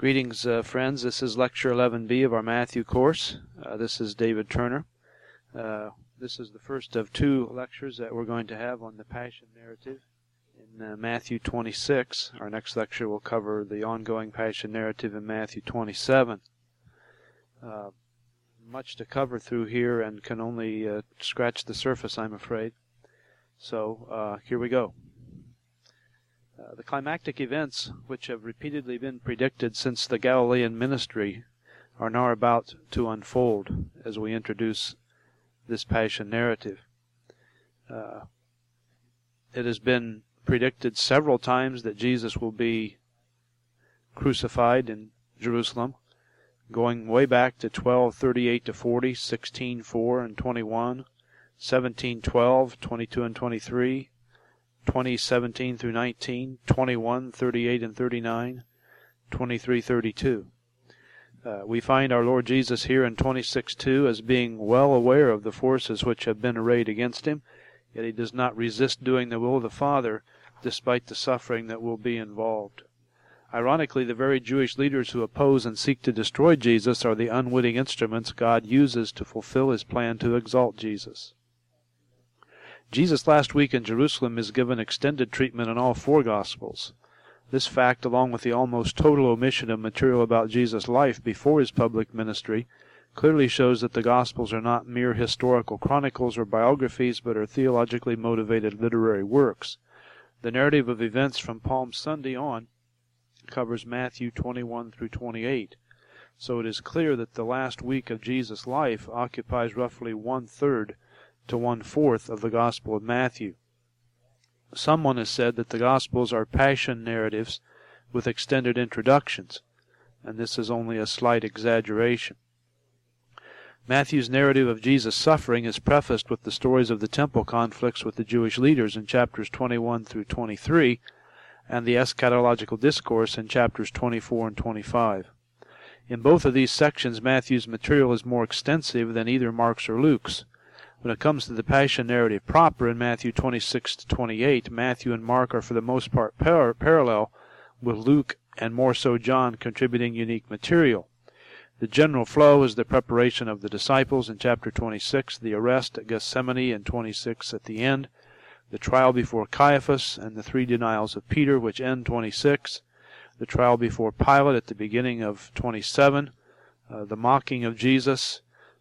Greetings, friends. This is Lecture 11B of our Matthew course. This is David Turner. This is the first of two lectures that we're going to have on the Passion narrative in Matthew 26. Our next lecture will cover the ongoing Passion narrative in Matthew 27. Much to cover through here and can only scratch the surface, I'm afraid. So here we go. The climactic events, which have repeatedly been predicted since the Galilean ministry, are now about to unfold as we introduce this Passion narrative. It has been predicted several times that Jesus will be crucified in Jerusalem, going way back to 12:38 to 40, 16:4 and 21, 17:12, 22 and 23, 20:17 through 19, 21:38 and 39, 23:32. We find our Lord Jesus here in 26:2 as being well aware of the forces which have been arrayed against him, yet he does not resist doing the will of the Father despite the suffering that will be involved. Ironically, the very Jewish leaders who oppose and seek to destroy Jesus are the unwitting instruments God uses to fulfill his plan to exalt Jesus. Jesus' last week in Jerusalem is given extended treatment in all four Gospels. This fact, along with the almost total omission of material about Jesus' life before his public ministry, clearly shows that the Gospels are not mere historical chronicles or biographies, but are theologically motivated literary works. The narrative of events from Palm Sunday on covers Matthew 21 through 28, so it is clear that the last week of Jesus' life occupies roughly 1/3 to 1/4 of the Gospel of Matthew. Someone has said that the Gospels are passion narratives with extended introductions, and this is only a slight exaggeration. Matthew's narrative of Jesus' suffering is prefaced with the stories of the temple conflicts with the Jewish leaders in chapters 21 through 23, and the eschatological discourse in chapters 24 and 25. In both of these sections, Matthew's material is more extensive than either Mark's or Luke's. When it comes to the Passion narrative proper in Matthew 26 to 28, Matthew and Mark are for the most part parallel, with Luke and more so John contributing unique material. The general flow is the preparation of the disciples in chapter 26, the arrest at Gethsemane in 26 at the end, the trial before Caiaphas and the 3 denials of Peter which end 26, the trial before Pilate at the beginning of 27, the mocking of Jesus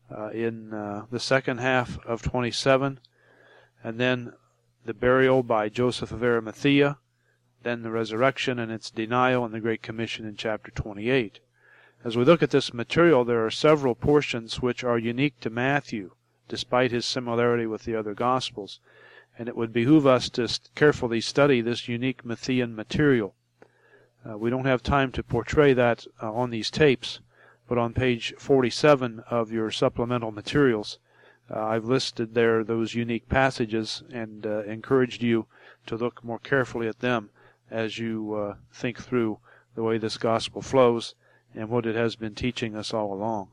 in the second half of 27, and then the burial by Joseph of Arimathea, then the resurrection and its denial, and the Great Commission in chapter 28. As we look at this material, there are several portions which are unique to Matthew, despite his similarity with the other Gospels, and it would behoove us to carefully study this unique Matthean material. We don't have time to portray that on these tapes, but on page 47 of your supplemental materials, I've listed there those unique passages and encouraged you to look more carefully at them as you think through the way this gospel flows and what it has been teaching us all along.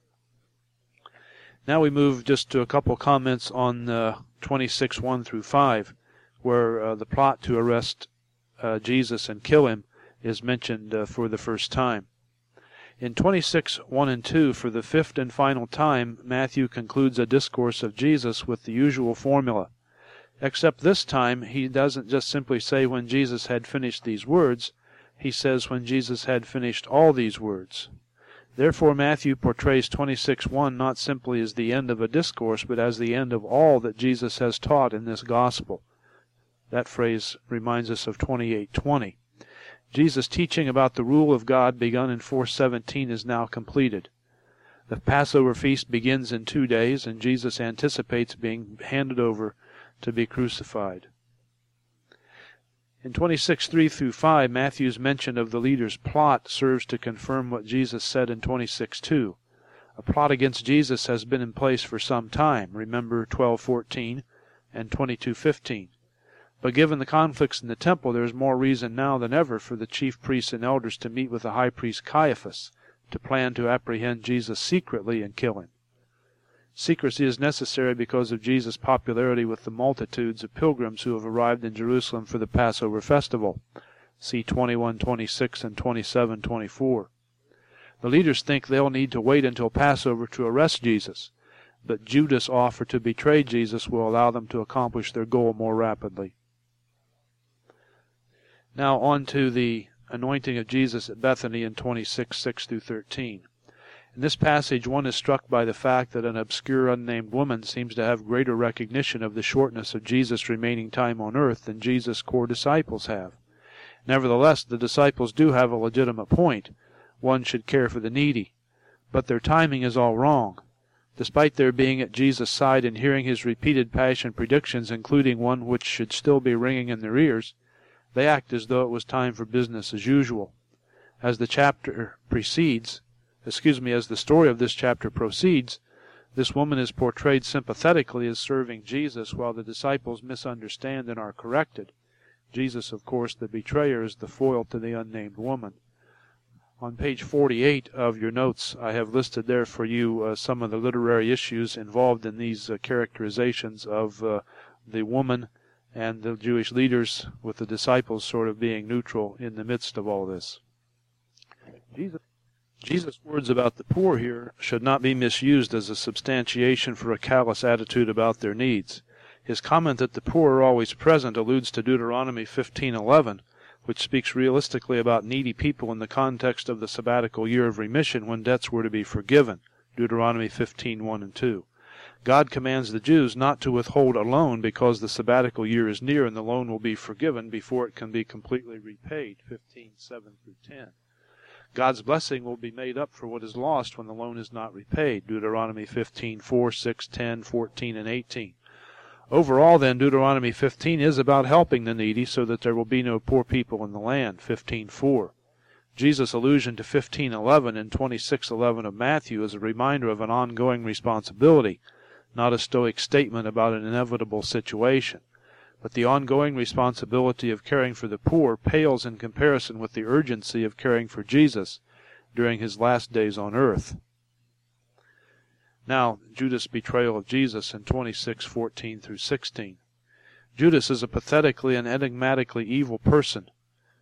Now we move just to a couple comments on 26:1 through 5, where the plot to arrest Jesus and kill him is mentioned for the first time. In 26:1 and 2, for the fifth and final time, Matthew concludes a discourse of Jesus with the usual formula. Except this time, he doesn't just simply say when Jesus had finished these words, he says when Jesus had finished all these words. Therefore, Matthew portrays 26:1 not simply as the end of a discourse, but as the end of all that Jesus has taught in this gospel. That phrase reminds us of 28:20. Jesus' teaching about the rule of God begun in 4:17 is now completed. The Passover feast begins in 2 days, and Jesus anticipates being handed over to be crucified. In 26:3 through 5, Matthew's mention of the leader's plot serves to confirm what Jesus said in 26:2. A plot against Jesus has been in place for some time, remember 12:14 and 22:15. But given the conflicts in the temple, there is more reason now than ever for the chief priests and elders to meet with the high priest Caiaphas to plan to apprehend Jesus secretly and kill him. Secrecy is necessary because of Jesus' popularity with the multitudes of pilgrims who have arrived in Jerusalem for the Passover festival. See 21:26 and 27:24. The leaders think they'll need to wait until Passover to arrest Jesus, but Judas' offer to betray Jesus will allow them to accomplish their goal more rapidly. Now on to the anointing of Jesus at Bethany in 26:6-13. In this passage, one is struck by the fact that an obscure unnamed woman seems to have greater recognition of the shortness of Jesus' remaining time on earth than Jesus' core disciples have. Nevertheless, the disciples do have a legitimate point. One should care for the needy. But their timing is all wrong. Despite their being at Jesus' side and hearing his repeated passion predictions, including one which should still be ringing in their ears, they act as though it was time for business as usual. As the story of this chapter proceeds, this woman is portrayed sympathetically as serving Jesus, while the disciples misunderstand and are corrected. Jesus, of course, the betrayer, is the foil to the unnamed woman. On page 48 of your notes, I have listed there for you some of the literary issues involved in these characterizations of the woman and the Jewish leaders, with the disciples sort of being neutral in the midst of all this. Jesus' words about the poor here should not be misused as a substantiation for a callous attitude about their needs. His comment that the poor are always present alludes to Deuteronomy 15:11, which speaks realistically about needy people in the context of the sabbatical year of remission when debts were to be forgiven, Deuteronomy 15:1 and 2. God commands the Jews not to withhold a loan because the sabbatical year is near and the loan will be forgiven before it can be completely repaid, 15:7-10. God's blessing will be made up for what is lost when the loan is not repaid, Deuteronomy 15:4, 6, 10, 14, and 18. Overall, then, Deuteronomy 15 is about helping the needy so that there will be no poor people in the land, 15:4. Jesus' allusion to 15:11 and 26:11 of Matthew is a reminder of an ongoing responsibility, not a stoic statement about an inevitable situation. But the ongoing responsibility of caring for the poor pales in comparison with the urgency of caring for Jesus during his last days on earth. Now, Judas' betrayal of Jesus in 26:14-16. Judas is a pathetically and enigmatically evil person,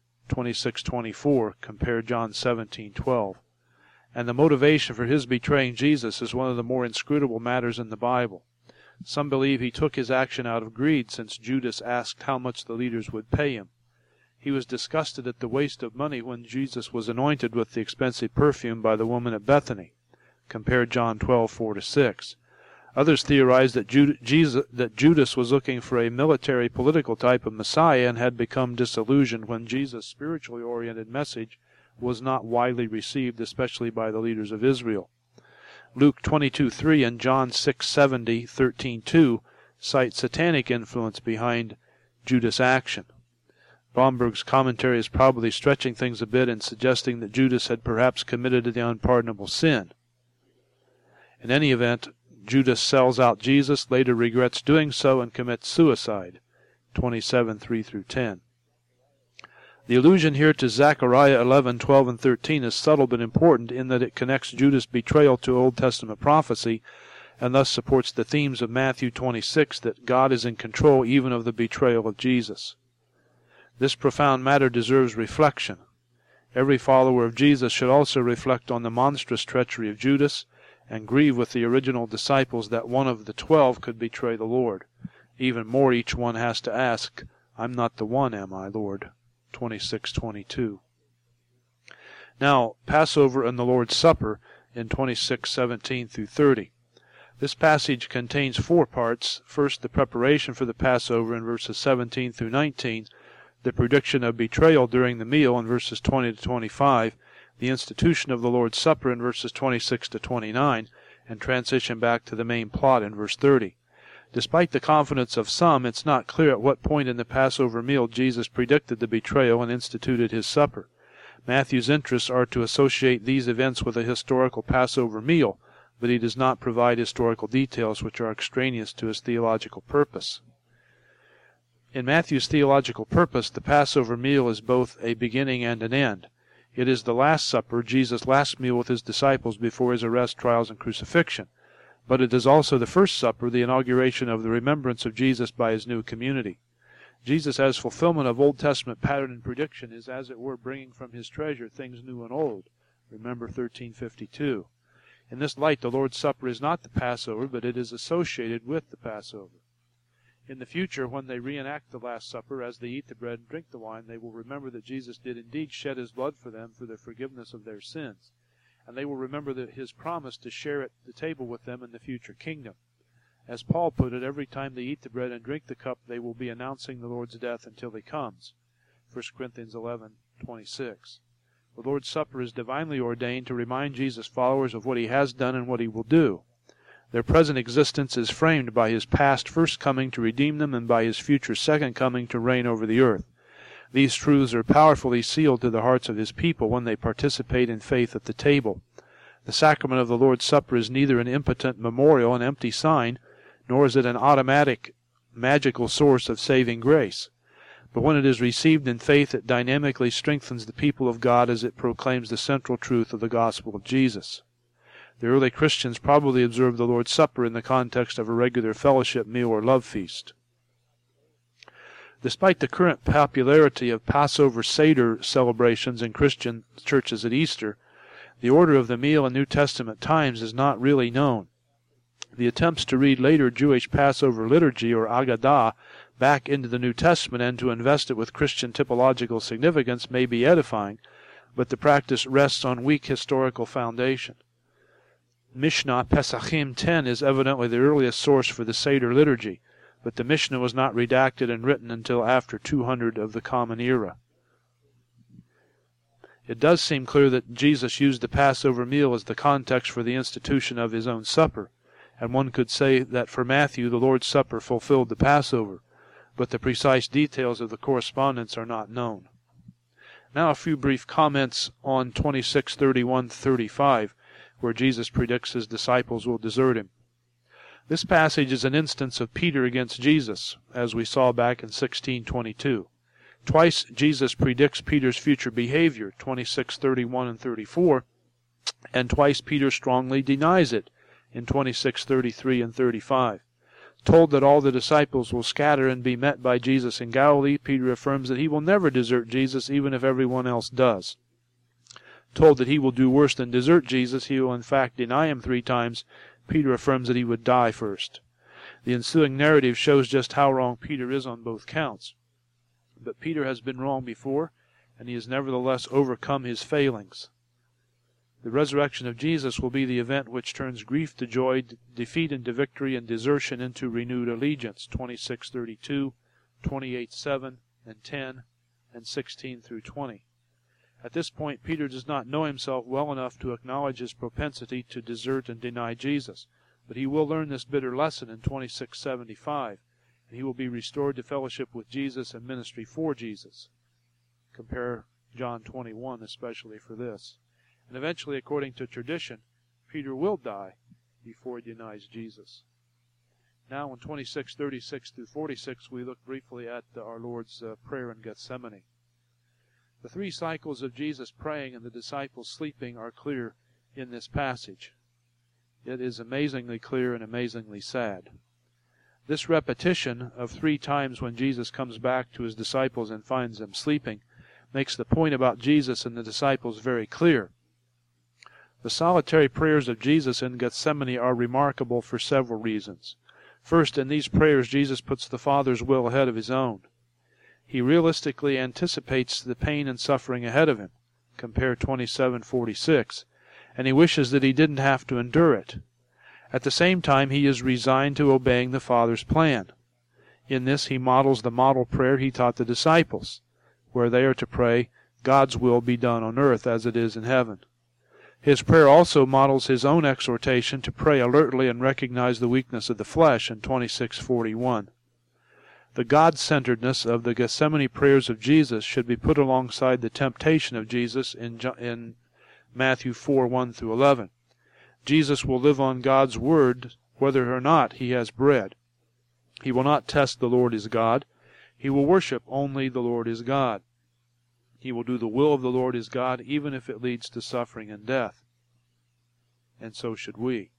26:24, compare John 17:12. And the motivation for his betraying Jesus is one of the more inscrutable matters in the Bible. Some believe he took his action out of greed, since Judas asked how much the leaders would pay him. He was disgusted at the waste of money when Jesus was anointed with the expensive perfume by the woman at Bethany. Compare John 12:4-6. Others theorize that Judas was looking for a military political type of Messiah and had become disillusioned when Jesus' spiritually oriented message was not widely received, especially by the leaders of Israel. Luke 22:3 and John 6:70-13:2 cite satanic influence behind Judas' action. Bromberg's commentary is probably stretching things a bit and suggesting that Judas had perhaps committed the unpardonable sin. In any event, Judas sells out Jesus, later regrets doing so, and commits suicide, 27:3-10. The allusion here to Zechariah 11:12 and 13 is subtle but important in that it connects Judas' betrayal to Old Testament prophecy and thus supports the themes of Matthew 26 that God is in control even of the betrayal of Jesus. This profound matter deserves reflection. Every follower of Jesus should also reflect on the monstrous treachery of Judas and grieve with the original disciples that one of the 12 could betray the Lord. Even more, each one has to ask, I'm not the one, am I, Lord? 26:22. Now, Passover and the Lord's Supper in 26:17-30. This passage contains 4 parts. First, the preparation for the Passover in verses 17-19, the prediction of betrayal during the meal in verses 20-25, the institution of the Lord's Supper in verses 26-29, and transition back to the main plot in verse 30. Despite the confidence of some, it's not clear at what point in the Passover meal Jesus predicted the betrayal and instituted his supper. Matthew's interests are to associate these events with a historical Passover meal, but he does not provide historical details which are extraneous to his theological purpose. In Matthew's theological purpose, the Passover meal is both a beginning and an end. It is the Last Supper, Jesus' last meal with his disciples before his arrest, trials, and crucifixion. But it is also the First Supper, the inauguration of the remembrance of Jesus by his new community. Jesus, as fulfillment of Old Testament pattern and prediction, is as it were bringing from his treasure things new and old, Remember 13:52. In this light, the Lord's Supper is not the Passover, but it is associated with the Passover. In the future, when they reenact the Last Supper, as they eat the bread and drink the wine, they will remember that Jesus did indeed shed his blood for them for the forgiveness of their sins. And they will remember that his promise to share at the table with them in the future kingdom. As Paul put it, every time they eat the bread and drink the cup, they will be announcing the Lord's death until he comes. 1 Corinthians 11:26. The Lord's Supper is divinely ordained to remind Jesus' followers of what he has done and what he will do. Their present existence is framed by his past first coming to redeem them and by his future second coming to reign over the earth. These truths are powerfully sealed to the hearts of his people when they participate in faith at the table. The sacrament of the Lord's Supper is neither an impotent memorial, an empty sign, nor is it an automatic, magical source of saving grace. But when it is received in faith, it dynamically strengthens the people of God as it proclaims the central truth of the gospel of Jesus. The early Christians probably observed the Lord's Supper in the context of a regular fellowship meal or love feast. Despite the current popularity of Passover Seder celebrations in Christian churches at Easter, the order of the meal in New Testament times is not really known. The attempts to read later Jewish Passover liturgy, or Agadah, back into the New Testament and to invest it with Christian typological significance may be edifying, but the practice rests on weak historical foundation. Mishnah Pesachim 10 is evidently the earliest source for the Seder liturgy, but the Mishnah was not redacted and written until after 200 of the Common Era. It does seem clear that Jesus used the Passover meal as the context for the institution of his own supper, and one could say that for Matthew the Lord's Supper fulfilled the Passover, but the precise details of the correspondence are not known. Now a few brief comments on 26:31-35, where Jesus predicts his disciples will desert him. This passage is an instance of Peter against Jesus, as we saw back in 16:22. Twice Jesus predicts Peter's future behavior, 26:31 and 34, and twice Peter strongly denies it, in 26:33 and 35. Told that all the disciples will scatter and be met by Jesus in Galilee, Peter affirms that he will never desert Jesus even if everyone else does. Told that he will do worse than desert Jesus, he will in fact deny him 3 times, Peter affirms that he would die first. The ensuing narrative shows just how wrong Peter is on both counts. But Peter has been wrong before, and he has nevertheless overcome his failings. The resurrection of Jesus will be the event which turns grief to joy, defeat into victory, and desertion into renewed allegiance, 26:32, 28:7, and 10, and 16-20. At this point, Peter does not know himself well enough to acknowledge his propensity to desert and deny Jesus, but he will learn this bitter lesson in 26:75, and he will be restored to fellowship with Jesus and ministry for Jesus. Compare John 21 especially for this. And eventually, according to tradition, Peter will die before he denies Jesus. Now in 26:36-46, we look briefly at our Lord's prayer in Gethsemane. The 3 cycles of Jesus praying and the disciples sleeping are clear in this passage. It is amazingly clear and amazingly sad. This repetition of 3 times when Jesus comes back to his disciples and finds them sleeping makes the point about Jesus and the disciples very clear. The solitary prayers of Jesus in Gethsemane are remarkable for several reasons. First, in these prayers, Jesus puts the Father's will ahead of his own. He realistically anticipates the pain and suffering ahead of him, compare 27:46, and he wishes that he didn't have to endure it. At the same time, he is resigned to obeying the Father's plan. In this, he models the model prayer he taught the disciples, where they are to pray, God's will be done on earth as it is in heaven. His prayer also models his own exhortation to pray alertly and recognize the weakness of the flesh in 26:41. The God-centeredness of the Gethsemane prayers of Jesus should be put alongside the temptation of Jesus in Matthew 4:1-11. Jesus will live on God's word whether or not he has bread. He will not test the Lord as God. He will worship only the Lord as God. He will do the will of the Lord his God, even if it leads to suffering and death. And so should we.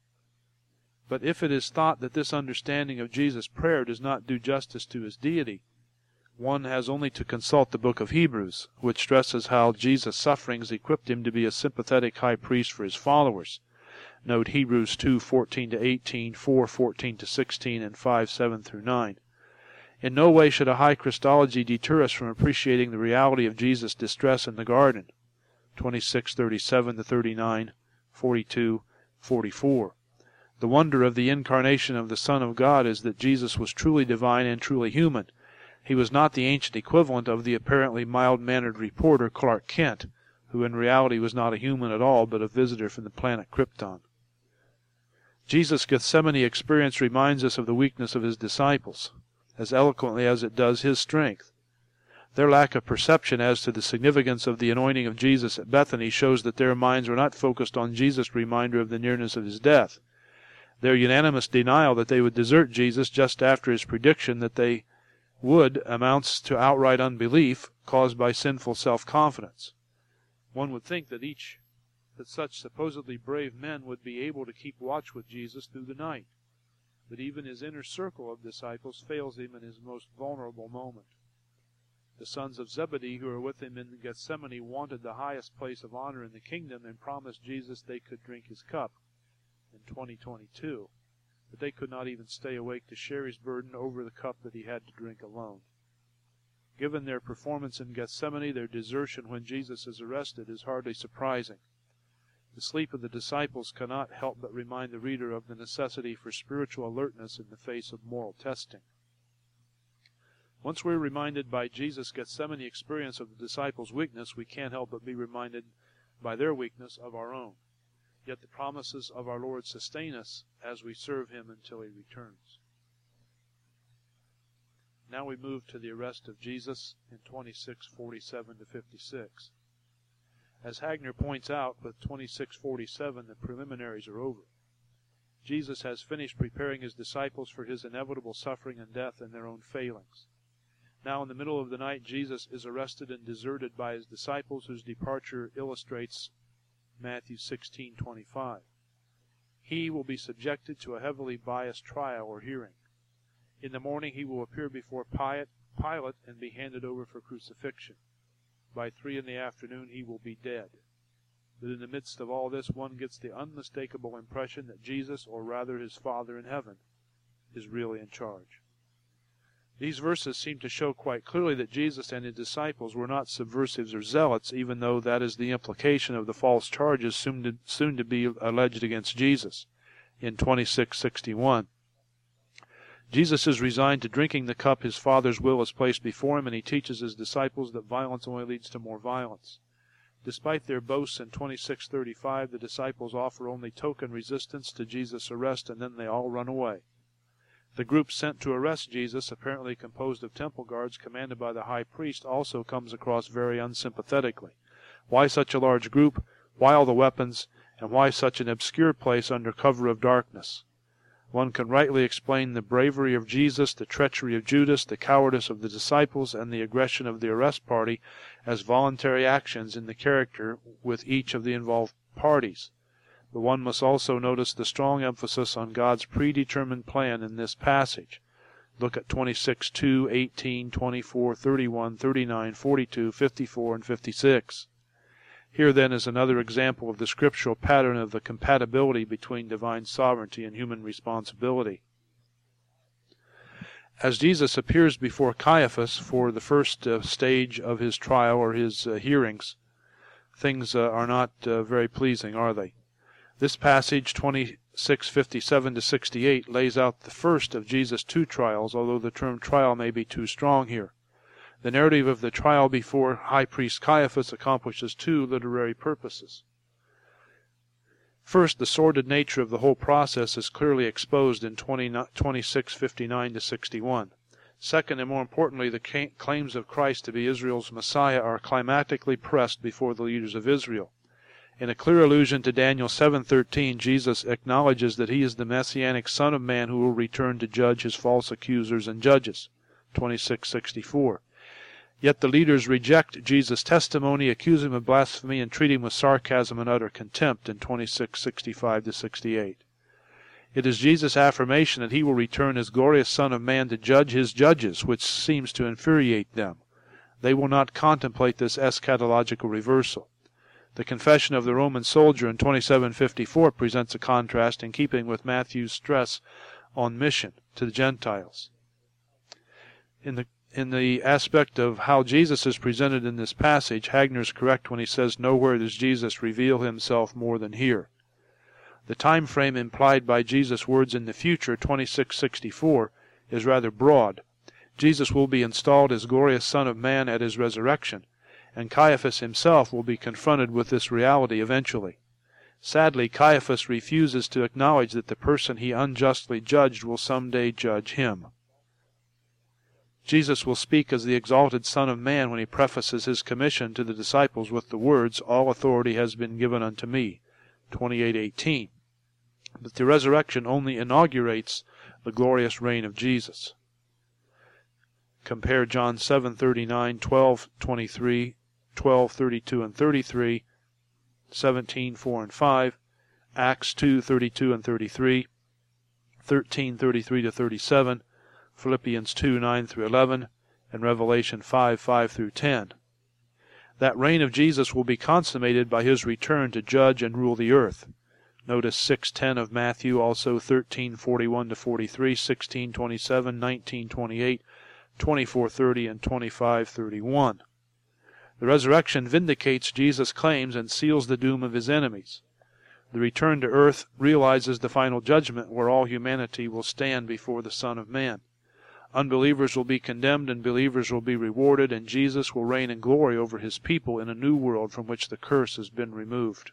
But if it is thought that this understanding of Jesus' prayer does not do justice to his deity, one has only to consult the book of Hebrews, which stresses how Jesus' sufferings equipped him to be a sympathetic high priest for his followers. Note Hebrews 2:14-18, 4:14-16, and 5:7-9. In no way should a high Christology deter us from appreciating the reality of Jesus' distress in the garden. 26:37-39, 42, 44. The wonder of the incarnation of the Son of God is that Jesus was truly divine and truly human. He was not the ancient equivalent of the apparently mild-mannered reporter Clark Kent, who in reality was not a human at all but a visitor from the planet Krypton. Jesus' Gethsemane experience reminds us of the weakness of his disciples, as eloquently as it does his strength. Their lack of perception as to the significance of the anointing of Jesus at Bethany shows that their minds were not focused on Jesus' reminder of the nearness of his death. Their unanimous denial that they would desert Jesus just after his prediction that they would amounts to outright unbelief caused by sinful self-confidence. One would think that such supposedly brave men would be able to keep watch with Jesus through the night, but even his inner circle of disciples fails him in his most vulnerable moment. The sons of Zebedee who were with him in Gethsemane wanted the highest place of honor in the kingdom and promised Jesus they could drink his cup in 2022, but they could not even stay awake to share his burden over the cup that he had to drink alone. Given their performance in Gethsemane, their desertion when Jesus is arrested is hardly surprising. The sleep of the disciples cannot help but remind the reader of the necessity for spiritual alertness in the face of moral testing. Once we're reminded by Jesus' Gethsemane experience of the disciples' weakness, we can't help but be reminded by their weakness of our own. Yet the promises of our Lord sustain us as we serve him until he returns. Now we move to the arrest of Jesus in 26:47-56. As Hagner points out, with 26:47 the preliminaries are over. Jesus has finished preparing his disciples for his inevitable suffering and death and their own failings. Now in the middle of the night Jesus is arrested and deserted by his disciples, whose departure illustrates Matthew 16:25. He will be subjected to a heavily biased trial or hearing. In the morning he will appear before Pilate and be handed over for crucifixion. By 3 in the afternoon he will be dead. But in the midst of all this, one gets the unmistakable impression that Jesus, or rather his Father in heaven, is really in charge. These verses seem to show quite clearly that Jesus and his disciples were not subversives or zealots, even though that is the implication of the false charges soon to be alleged against Jesus in 26:61. Jesus is resigned to drinking the cup his Father's will has placed before him, and he teaches his disciples that violence only leads to more violence. Despite their boasts in 26:35, the disciples offer only token resistance to Jesus' arrest, and then they all run away. The group sent to arrest Jesus, apparently composed of temple guards commanded by the high priest, also comes across very unsympathetically. Why such a large group? Why all the weapons? And why such an obscure place under cover of darkness? One can rightly explain the bravery of Jesus, the treachery of Judas, the cowardice of the disciples, and the aggression of the arrest party as voluntary actions in the character with each of the involved parties. But one must also notice the strong emphasis on God's predetermined plan in this passage. Look at 26:2, 18, 24, 31, 39, 42, 54, and 56. Here then is another example of the scriptural pattern of the compatibility between divine sovereignty and human responsibility. As Jesus appears before Caiaphas for the first stage of his trial or his hearings, things are not very pleasing, are they? This passage, 26:57-68, lays out the first of Jesus' two trials, although the term trial may be too strong here. The narrative of the trial before High Priest Caiaphas accomplishes two literary purposes. First, the sordid nature of the whole process is clearly exposed in 26:59-61. Second, and more importantly, the claims of Christ to be Israel's Messiah are climactically pressed before the leaders of Israel. In a clear allusion to Daniel 7:13, Jesus acknowledges that he is the Messianic Son of Man who will return to judge his false accusers and judges, 26:64. Yet the leaders reject Jesus' testimony, accuse him of blasphemy, and treat him with sarcasm and utter contempt in 26:65-68. It is Jesus' affirmation that he will return as glorious Son of Man to judge his judges, which seems to infuriate them. They will not contemplate this eschatological reversal. The confession of the Roman soldier in 27:54 presents a contrast in keeping with Matthew's stress on mission to the Gentiles. In the aspect of how Jesus is presented in this passage, Hagner is correct when he says nowhere does Jesus reveal himself more than here. The time frame implied by Jesus' words in the future, 26:64, is rather broad. Jesus will be installed as glorious Son of Man at his resurrection, and Caiaphas himself will be confronted with this reality eventually. Sadly, Caiaphas refuses to acknowledge that the person he unjustly judged will someday judge him. Jesus will speak as the exalted Son of Man when he prefaces his commission to the disciples with the words, "All authority has been given unto me," 28:18. But the resurrection only inaugurates the glorious reign of Jesus. Compare John 7:39, 12:23, 12:32 and 33, 17:4 and 5, Acts 2:32 and 33, 13:33 to 37, Philippians 2:9 through 11, and Revelation 5:5 through 10. That reign of Jesus will be consummated by his return to judge and rule the earth. Notice 6:10 of Matthew, also 13:41 to 43, 16:27, 19:28, 24:30, and 25:31. The resurrection vindicates Jesus' claims and seals the doom of his enemies. The return to earth realizes the final judgment where all humanity will stand before the Son of Man. Unbelievers will be condemned and believers will be rewarded, and Jesus will reign in glory over his people in a new world from which the curse has been removed.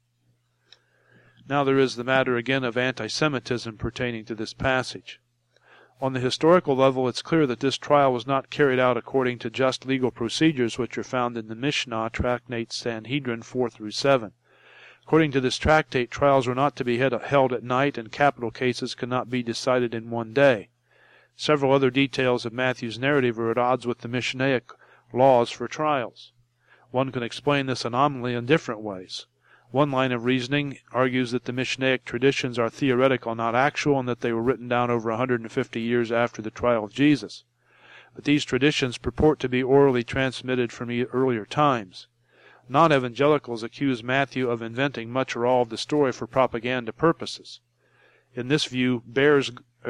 Now there is the matter again of anti-Semitism pertaining to this passage. On the historical level, it's clear that this trial was not carried out according to just legal procedures which are found in the Mishnah, Tractate Sanhedrin 4 through 7. According to this tractate, trials were not to be held at night, and capital cases could not be decided in one day. Several other details of Matthew's narrative are at odds with the Mishnaic laws for trials. One can explain this anomaly in different ways. One line of reasoning argues that the Mishnaic traditions are theoretical, not actual, and that they were written down over 150 years after the trial of Jesus. But these traditions purport to be orally transmitted from earlier times. Non-evangelicals accuse Matthew of inventing much or all of the story for propaganda purposes. In this view, Bear's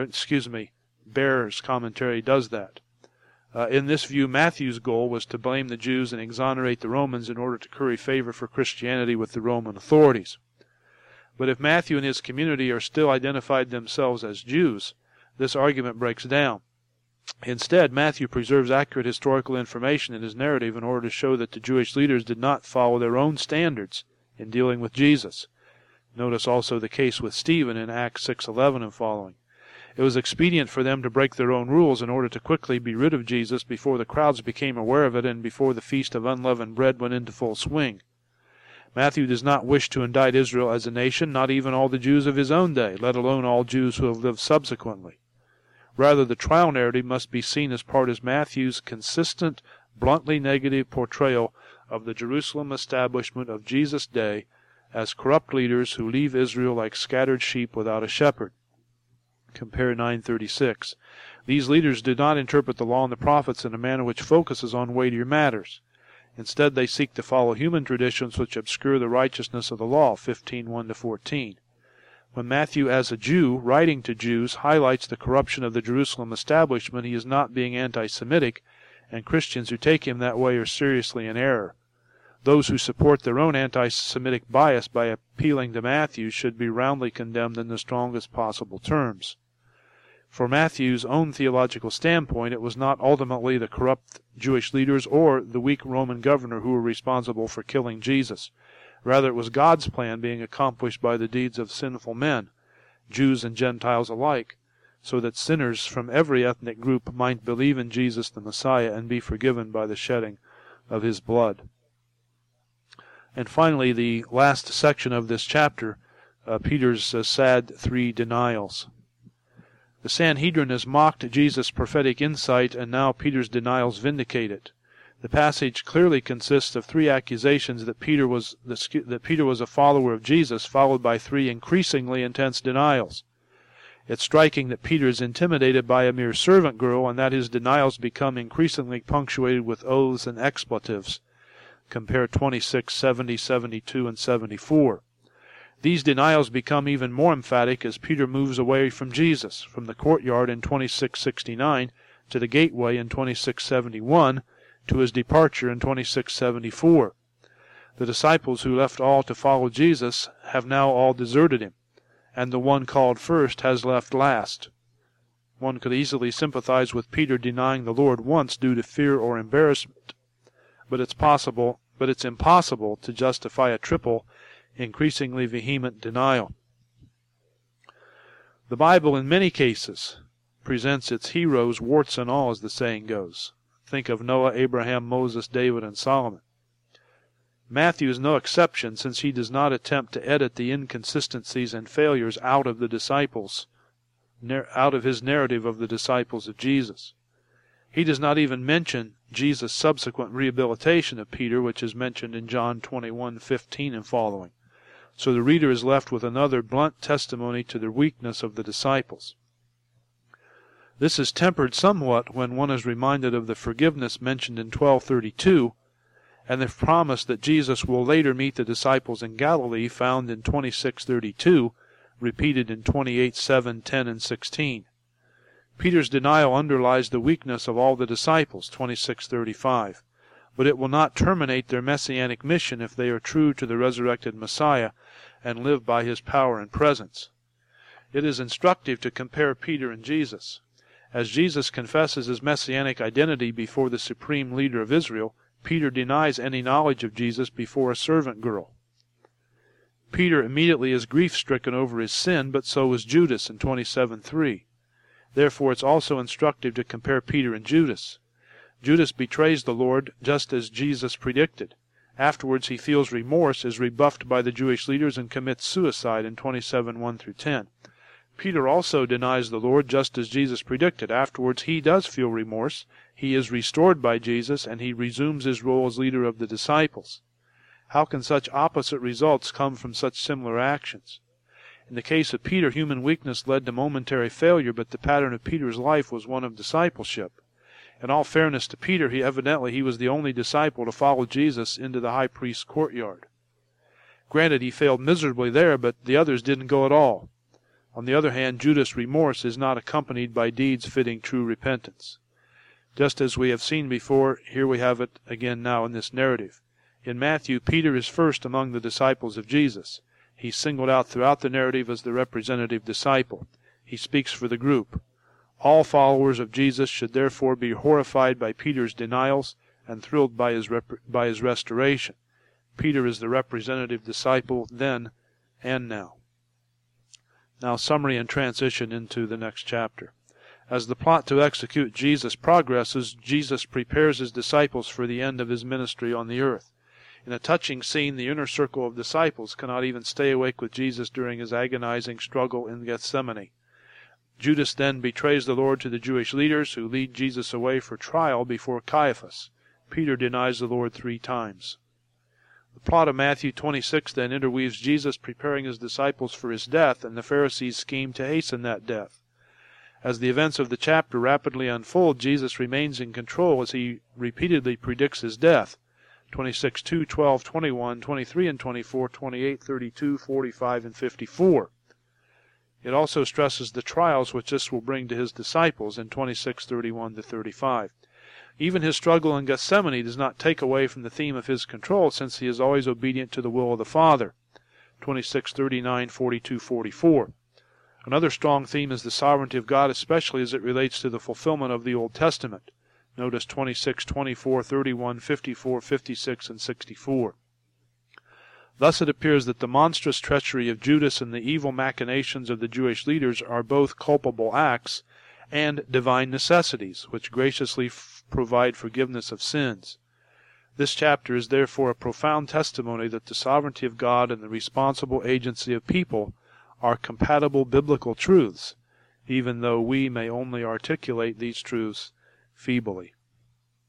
commentary does that. In this view, Matthew's goal was to blame the Jews and exonerate the Romans in order to curry favor for Christianity with the Roman authorities. But if Matthew and his community are still identified themselves as Jews, this argument breaks down. Instead, Matthew preserves accurate historical information in his narrative in order to show that the Jewish leaders did not follow their own standards in dealing with Jesus. Notice also the case with Stephen in Acts 6:11 and following. It was expedient for them to break their own rules in order to quickly be rid of Jesus before the crowds became aware of it and before the Feast of Unleavened Bread went into full swing. Matthew does not wish to indict Israel as a nation, not even all the Jews of his own day, let alone all Jews who have lived subsequently. Rather, the trial narrative must be seen as part of Matthew's consistent, bluntly negative portrayal of the Jerusalem establishment of Jesus' day as corrupt leaders who leave Israel like scattered sheep without a shepherd. Compare 9:36. These leaders did not interpret the law and the prophets in a manner which focuses on weightier matters. Instead, they seek to follow human traditions which obscure the righteousness of the law, 15:1 to 14. When Matthew, as a Jew, writing to Jews, highlights the corruption of the Jerusalem establishment, he is not being anti-Semitic, and Christians who take him that way are seriously in error. Those who support their own anti-Semitic bias by appealing to Matthew should be roundly condemned in the strongest possible terms. For Matthew's own theological standpoint, it was not ultimately the corrupt Jewish leaders or the weak Roman governor who were responsible for killing Jesus. Rather, it was God's plan being accomplished by the deeds of sinful men, Jews and Gentiles alike, so that sinners from every ethnic group might believe in Jesus the Messiah and be forgiven by the shedding of his blood. And finally, the last section of this chapter, Peter's sad 3 denials. The Sanhedrin has mocked Jesus' prophetic insight, and now Peter's denials vindicate it. The passage clearly consists of 3 accusations that Peter was a follower of Jesus, followed by 3 increasingly intense denials. It's striking that Peter is intimidated by a mere servant girl, and that his denials become increasingly punctuated with oaths and expletives. Compare 26, 70, 72, and 74. These denials become even more emphatic as Peter moves away from Jesus, from the courtyard in 26:69 to the gateway in 26:71 to his departure in 26:74. The disciples who left all to follow Jesus have now all deserted him, and the one called first has left last. One could easily sympathize with Peter denying the Lord once due to fear or embarrassment, but it's impossible to justify a triple, increasingly vehement denial. The Bible in many cases presents its heroes warts and all, as the saying goes. Think of Noah, Abraham, Moses, David, and Solomon. Matthew is no exception, since he does not attempt to edit the inconsistencies and failures out of his narrative of the disciples of Jesus. He does not even mention Jesus' subsequent rehabilitation of Peter, which is mentioned in John 21:15 and following. So the reader is left with another blunt testimony to the weakness of the disciples. This is tempered somewhat when one is reminded of the forgiveness mentioned in 12:32, and the promise that Jesus will later meet the disciples in Galilee, found in 26:32, repeated in 28:7, 10, and 16. Peter's denial underlies the weakness of all the disciples, 26:35, but it will not terminate their messianic mission if they are true to the resurrected Messiah and live by his power and presence. It is instructive to compare Peter and Jesus. As Jesus confesses his messianic identity before the supreme leader of Israel, Peter denies any knowledge of Jesus before a servant girl. Peter immediately is grief-stricken over his sin, but so is Judas in 27:3. Therefore it's also instructive to compare Peter and Judas. Judas betrays the Lord just as Jesus predicted. Afterwards he feels remorse, is rebuffed by the Jewish leaders, and commits suicide in 27:1-10. Peter also denies the Lord just as Jesus predicted. Afterwards he does feel remorse, he is restored by Jesus, and he resumes his role as leader of the disciples. How can such opposite results come from such similar actions? In the case of Peter, human weakness led to momentary failure, but the pattern of Peter's life was one of discipleship. In all fairness to Peter, he was the only disciple to follow Jesus into the high priest's courtyard. Granted, he failed miserably there, but the others didn't go at all. On the other hand, Judas' remorse is not accompanied by deeds fitting true repentance. Just as we have seen before, here we have it again now in this narrative. In Matthew, Peter is first among the disciples of Jesus. He's singled out throughout the narrative as the representative disciple. He speaks for the group. All followers of Jesus should therefore be horrified by Peter's denials and thrilled by his restoration. Peter is the representative disciple then and now. Now, summary and transition into the next chapter. As the plot to execute Jesus progresses, Jesus prepares his disciples for the end of his ministry on the earth. In a touching scene, the inner circle of disciples cannot even stay awake with Jesus during his agonizing struggle in Gethsemane. Judas then betrays the Lord to the Jewish leaders, who lead Jesus away for trial before Caiaphas. Peter denies the Lord 3 times. The plot of Matthew 26 then interweaves Jesus preparing his disciples for his death and the Pharisees' scheme to hasten that death. As the events of the chapter rapidly unfold, Jesus remains in control as he repeatedly predicts his death. 26:2, 12, 21, 23 and 24, 28, 32, 45, and 54. It also stresses the trials which this will bring to his disciples in 26:31-35. Even his struggle in Gethsemane does not take away from the theme of his control, since he is always obedient to the will of the Father. 26:39, 42, 44. Another strong theme is the sovereignty of God, especially as it relates to the fulfillment of the Old Testament. Notice 26, 24, 31, 54, 56, and 64. Thus it appears that the monstrous treachery of Judas and the evil machinations of the Jewish leaders are both culpable acts and divine necessities, which graciously provide forgiveness of sins. This chapter is therefore a profound testimony that the sovereignty of God and the responsible agency of people are compatible biblical truths, even though we may only articulate these truths feebly.